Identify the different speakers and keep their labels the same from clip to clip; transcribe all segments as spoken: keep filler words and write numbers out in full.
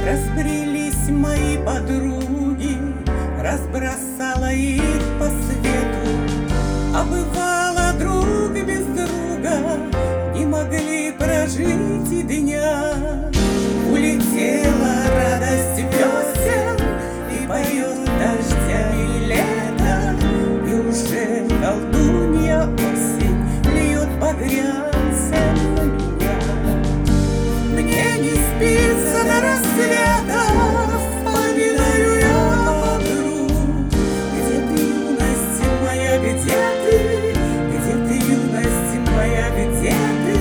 Speaker 1: Разбрелись мои подруги, разбросала их по свету. А бывало, друг без друга не могли прожить и дня. Улетела радость весен и поет дождями лето, и уже колдунья осень льет багрянцем на меня. Мне не спится до рассвета, вспоминаю я подруг. Где ты, юность моя, где ты? Где ты, юность моя, где ты?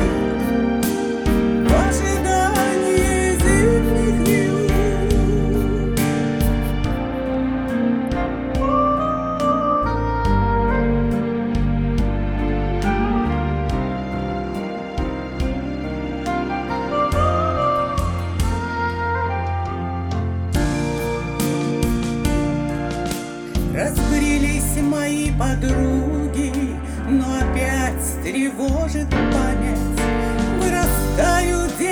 Speaker 1: В ожидании зимних вьюг. Разбрелись мои подруги, но опять тревожит память. Вырастают